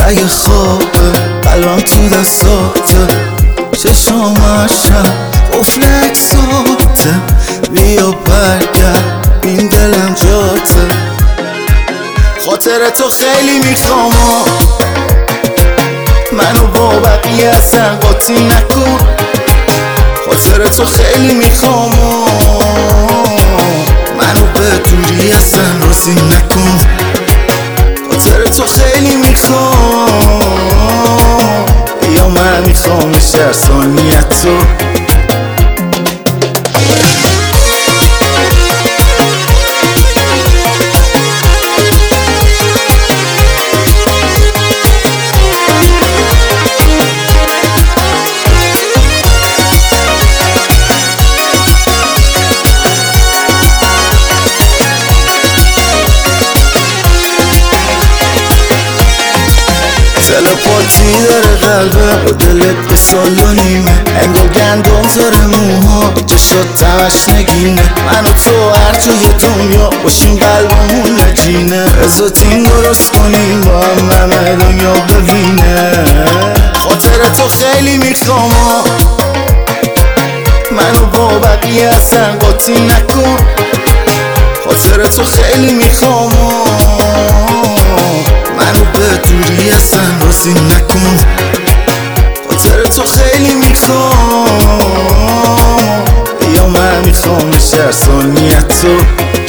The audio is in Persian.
اگه خوابه قلبم تو دستاته، چشامشم قفل اکساته، بیا برگرد این دلم جاته. خاطر تو خیلی میخوام، منو با بقیه اصلا قاطی نکن. خاطر تو خیلی میخوام، منو به دوری اصلا راضی نکن. خاطر تو خیلی میخوام، یا من میخوام بیشتر ثانیت تو. تلپاتی داره قلبه با دلت به سال و نیمه، انگار گندم زاره موها چشات تمش نگینه. من و تو هر جای دنیا باشیم قلبمون نجینه، بذار تیم درست کنیم با هم همه دنیا ببینه. خاطر تو خیلی میخوام، منو با بقیه اصلا قاطی نکن. خاطر تو خیلی میخوام، منو به دوری اصلا راضی نکن. خاطر تو خیلی میخوام، یا من میخوام بیشتر ثانیت تو.